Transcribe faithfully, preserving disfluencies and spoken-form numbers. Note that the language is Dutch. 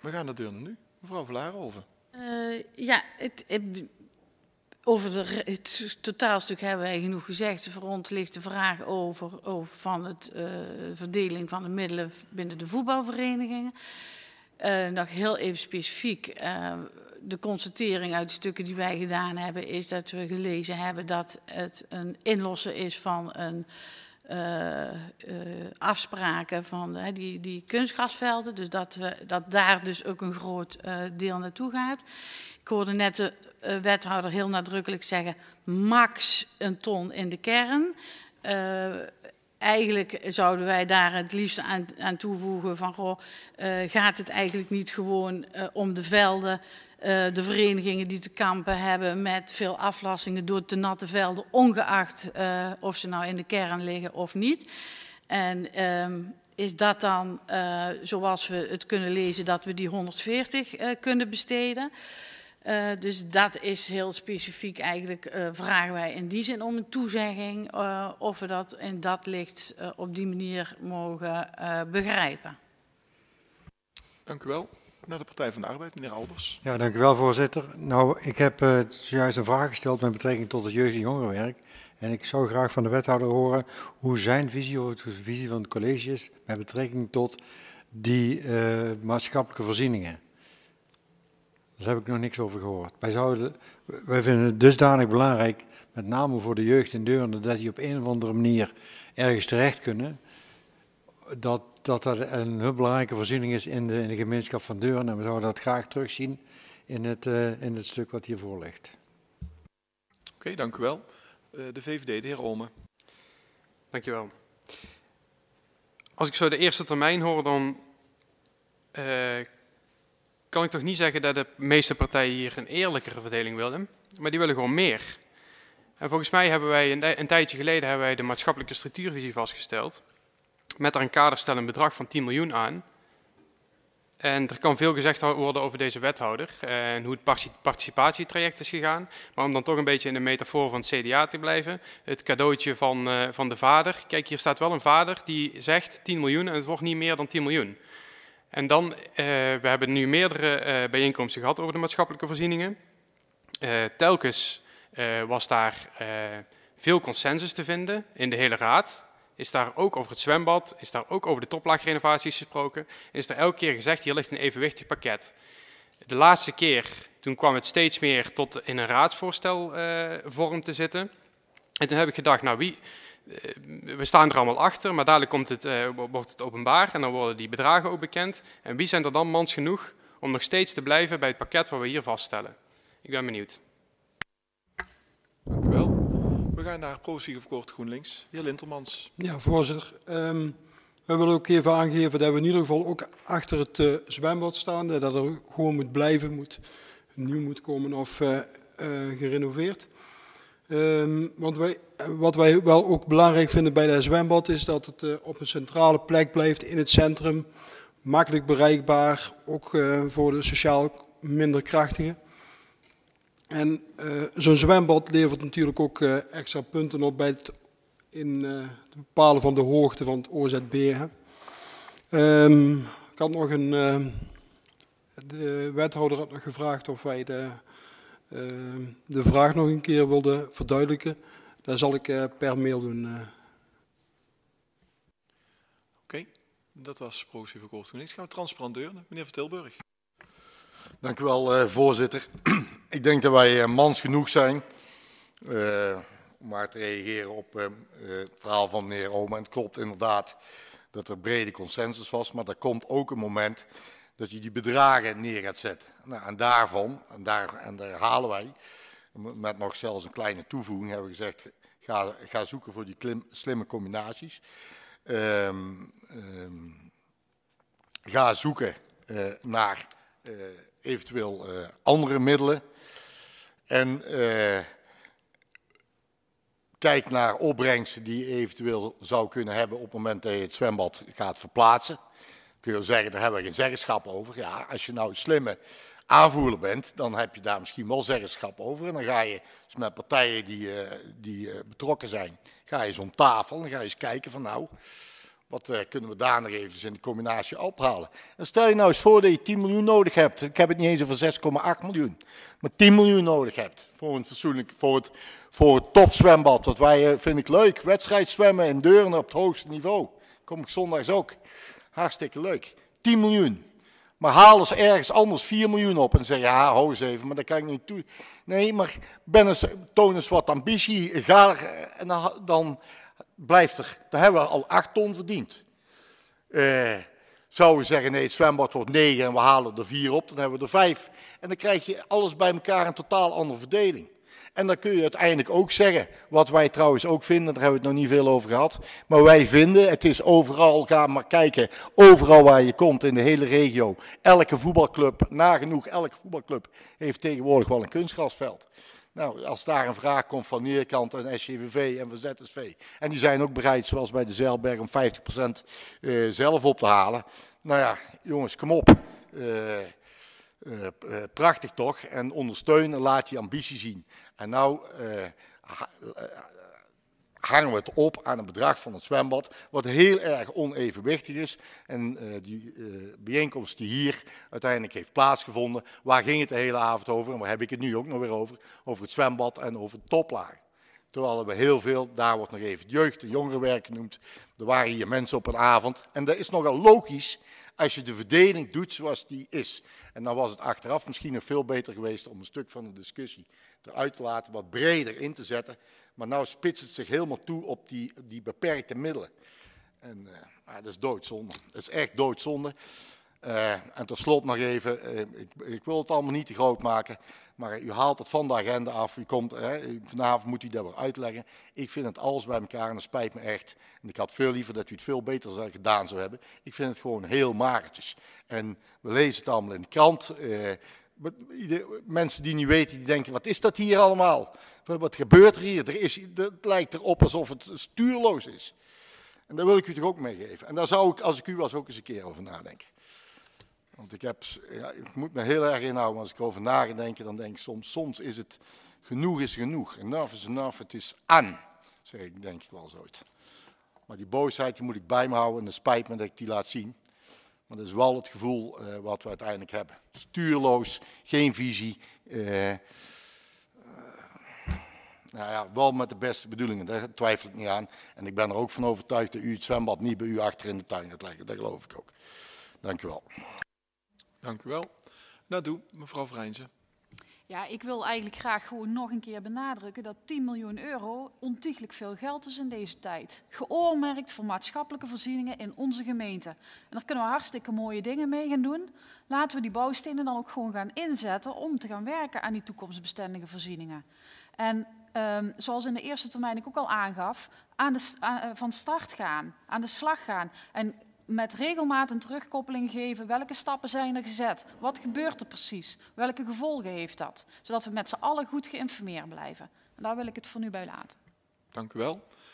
We gaan naar Deurne nu. Mevrouw Vlaarhoven. Uh, ja, het, het, over de, het totaalstuk hebben wij genoeg gezegd. Voor ons ligt de vraag over, over van het uh, verdeling van de middelen binnen de voetbalverenigingen. Uh, nog heel even specifiek. Uh, de constatering uit de stukken die wij gedaan hebben is dat we gelezen hebben dat het een inlossen is van een uh, uh, afspraken van uh, die, die kunstgrasvelden. Dus dat, we, dat daar dus ook een groot uh, deel naartoe gaat. Ik hoorde net de uh, wethouder heel nadrukkelijk zeggen max een ton in de kern. Uh, Eigenlijk zouden wij daar het liefst aan, aan toevoegen van, goh, uh, gaat het eigenlijk niet gewoon uh, om de velden, uh, de verenigingen die te kampen hebben met veel aflastingen door te natte velden, ongeacht uh, of ze nou in de kern liggen of niet. En um, is dat dan, uh, zoals we het kunnen lezen, dat we die honderdveertig uh, kunnen besteden? Uh, dus dat is heel specifiek eigenlijk, uh, vragen wij in die zin om een toezegging uh, of we dat in dat licht uh, op die manier mogen uh, begrijpen. Dank u wel. Naar de Partij van de Arbeid, meneer Albers. Ja, dank u wel, voorzitter. Nou, ik heb uh, zojuist een vraag gesteld met betrekking tot het jeugd- en jongerenwerk. En ik zou graag van de wethouder horen hoe zijn visie of de visie van het college is met betrekking tot die uh, maatschappelijke voorzieningen. Daar heb ik nog niks over gehoord. Wij, zouden, wij vinden het dusdanig belangrijk, met name voor de jeugd in Deurne, dat die op een of andere manier ergens terecht kunnen. Dat dat, dat een heel belangrijke voorziening is in de, in de gemeenschap van Deurne. En we zouden dat graag terugzien in het, uh, in het stuk wat hiervoor ligt. Oké, okay, dank u wel. Uh, de V V D, de heer Omen. Dank je wel. Als ik zo de eerste termijn hoor, dan Uh, kan ik toch niet zeggen dat de meeste partijen hier een eerlijkere verdeling willen, maar die willen gewoon meer. En volgens mij hebben wij een, een tijdje geleden hebben wij de maatschappelijke structuurvisie vastgesteld, met daar een kaderstellend bedrag van tien miljoen aan. En er kan veel gezegd worden over deze wethouder en hoe het participatietraject is gegaan. Maar om dan toch een beetje in de metafoor van het C D A te blijven, het cadeautje van, uh, van de vader. Kijk, hier staat wel een vader die zegt tien miljoen en het wordt niet meer dan tien miljoen. En dan, uh, we hebben nu meerdere uh, bijeenkomsten gehad over de maatschappelijke voorzieningen. Uh, telkens uh, was daar uh, veel consensus te vinden in de hele raad. Is daar ook over het zwembad, is daar ook over de toplaagrenovaties gesproken. Is er elke keer gezegd, hier ligt een evenwichtig pakket. De laatste keer, toen kwam het steeds meer tot in een raadsvoorstel uh, vorm te zitten. En toen heb ik gedacht, nou wie... We staan er allemaal achter, maar dadelijk komt het, uh, wordt het openbaar en dan worden die bedragen ook bekend. En wie zijn er dan mans genoeg om nog steeds te blijven bij het pakket wat we hier vaststellen? Ik ben benieuwd. Dank u wel. We gaan naar Progressief Akkoord GroenLinks. Heer Lintermans. Ja, voorzitter. Um, we willen ook even aangeven dat we in ieder geval ook achter het uh, zwembad staan. Dat er gewoon moet blijven, moet nieuw moet komen of uh, uh, gerenoveerd. Um, want wij, wat wij wel ook belangrijk vinden bij het zwembad is dat het uh, op een centrale plek blijft in het centrum. Makkelijk bereikbaar, ook uh, voor de sociaal minder krachtigen. En uh, zo'n zwembad levert natuurlijk ook uh, extra punten op bij het in, uh, het bepalen van de hoogte van het O Z B. Hè. Um, ik had nog een, uh, de wethouder had nog gevraagd of wij de... Uh, de vraag nog een keer wilde verduidelijken. Dat zal ik uh, per mail doen. Uh. Oké, okay. Dat was Progressief Akkoord GroenLinks. Gaan we transparant Deurne. Meneer Van Tilburg. Dank u wel, uh, voorzitter. Ik denk dat wij uh, mans genoeg zijn uh, om maar te reageren op uh, het verhaal van meneer Omen. Het klopt inderdaad dat er brede consensus was, maar er komt ook een moment dat je die bedragen neer gaat zetten. Nou, en daarvan, en daar, en daar halen wij, met nog zelfs een kleine toevoeging, hebben we gezegd, ga, ga zoeken voor die klim, slimme combinaties. Um, um, ga zoeken uh, naar uh, eventueel uh, andere middelen. En uh, kijk naar opbrengsten die je eventueel zou kunnen hebben op het moment dat je het zwembad gaat verplaatsen. Kun je zeggen, daar hebben we geen zeggenschap over. Ja, als je nou een slimme aanvoerder bent, dan heb je daar misschien wel zeggenschap over. En dan ga je dus met partijen die, uh, die uh, betrokken zijn, ga je eens om tafel en ga je eens kijken van nou, Wat uh, kunnen we daar nog even in de combinatie ophalen? En stel je nou eens voor dat je tien miljoen nodig hebt. Ik heb het niet eens over zes komma acht miljoen. Maar tien miljoen nodig hebt voor een fatsoenlijk, voor het, voor het topzwembad. Dat wij, uh, vind ik leuk. Wedstrijdzwemmen in Deurne op het hoogste niveau. Kom ik zondags ook. Hartstikke leuk. tien miljoen. Maar haal eens ergens anders vier miljoen op en zeg ja, hou eens even, maar dat kan ik niet toe. Nee, maar ben eens, toon eens wat ambitie, ga er, en dan, dan blijft er, dan hebben we al acht ton verdiend. Uh, zouden we zeggen nee, het zwembad wordt negen en we halen er vier op, dan hebben we er vijf. En dan krijg je alles bij elkaar een totaal andere verdeling. En dan kun je uiteindelijk ook zeggen, wat wij trouwens ook vinden, daar hebben we het nog niet veel over gehad. Maar wij vinden, het is overal, ga maar kijken, overal waar je komt in de hele regio. Elke voetbalclub, nagenoeg elke voetbalclub, heeft tegenwoordig wel een kunstgrasveld. Nou, als daar een vraag komt van Neerkant en S J V V en van Z S V. En die zijn ook bereid, zoals bij de Zeilberg, om vijftig procent uh, zelf op te halen. Nou ja, jongens, kom op. Uh, Uh, uh, prachtig toch? En ondersteun en laat die ambitie zien. En nou uh, ha uh, hangen we het op aan een bedrag van het zwembad, wat heel erg onevenwichtig is. En uh, die uh, bijeenkomst die hier uiteindelijk heeft plaatsgevonden, waar ging het de hele avond over? En waar heb ik het nu ook nog weer over? Over het zwembad en over de toplagen. Terwijl we heel veel, daar wordt nog even jeugd- en jongerenwerk genoemd. Er waren hier mensen op een avond. En dat is nogal logisch als je de verdeling doet zoals die is. En dan was het achteraf misschien nog veel beter geweest om een stuk van de discussie eruit te laten, wat breder in te zetten. Maar nou spitst het zich helemaal toe op die, die beperkte middelen. En uh, nou, dat is doodzonde. Dat is echt doodzonde. Uh, en tot slot nog even, uh, ik, ik wil het allemaal niet te groot maken, maar u haalt het van de agenda af. U komt, uh, vanavond moet u dat weer uitleggen. Ik vind het alles bij elkaar en dat spijt me echt. En ik had veel liever dat u het veel beter gedaan zou hebben. Ik vind het gewoon heel magertjes. En we lezen het allemaal in de krant. Uh, mensen die niet weten, die denken, wat is dat hier allemaal? Wat, wat gebeurt er hier? Er is, het lijkt erop alsof het stuurloos is. En daar wil ik u toch ook meegeven. En daar zou ik, als ik u was, ook eens een keer over nadenken. Want ik, heb, ja, ik moet me heel erg inhouden, als ik erover na ga denken, dan denk ik soms, soms is het genoeg is genoeg. Enough is enough, het is aan, zeg ik, denk ik wel zoiets. Maar die boosheid die moet ik bij me houden en het spijt me dat ik die laat zien. Maar dat is wel het gevoel uh, wat we uiteindelijk hebben. Stuurloos, geen visie. Uh, uh, nou ja, wel met de beste bedoelingen, daar twijfel ik niet aan. En ik ben er ook van overtuigd dat u het zwembad niet bij u achter in de tuin gaat leggen. Dat geloof ik ook. Dank u wel. Dank u wel. Nou, doe, mevrouw Vrijnse. Ja, ik wil eigenlijk graag gewoon nog een keer benadrukken dat tien miljoen euro ontiegelijk veel geld is in deze tijd. Geoormerkt voor maatschappelijke voorzieningen in onze gemeente. En daar kunnen we hartstikke mooie dingen mee gaan doen. Laten we die bouwstenen dan ook gewoon gaan inzetten om te gaan werken aan die toekomstbestendige voorzieningen. En um, zoals in de eerste termijn ik ook al aangaf, aan de, aan, van start gaan, aan de slag gaan. En met regelmaat een terugkoppeling geven. Welke stappen zijn er gezet? Wat gebeurt er precies? Welke gevolgen heeft dat? Zodat we met z'n allen goed geïnformeerd blijven. En daar wil ik het voor nu bij laten. Dank u wel.